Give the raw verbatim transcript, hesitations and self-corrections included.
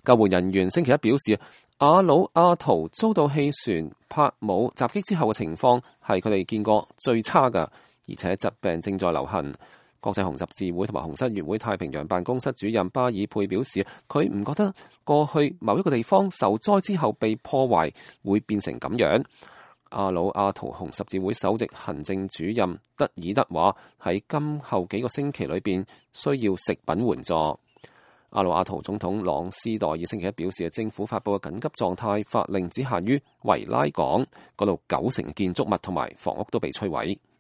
救援人員星期一表示，阿魯阿圖遭到氣船帕姆襲擊之後嘅情況係佢哋見過最差嘅，而且疾病正在流行。國際紅十字會同埋紅十字會太平洋辦公室主任巴爾佩表示，佢唔覺得過去某一個地方受災之後被破壞會變成咁樣。阿魯阿圖紅十字會首席行政主任德爾德話，喺今後幾個星期裏邊需要食品援助。阿魯阿圖總統朗斯代爾星期一表示，政府發佈嘅緊急狀態法令只限於維拉港，嗰度九成建築物同埋房屋都被摧毀。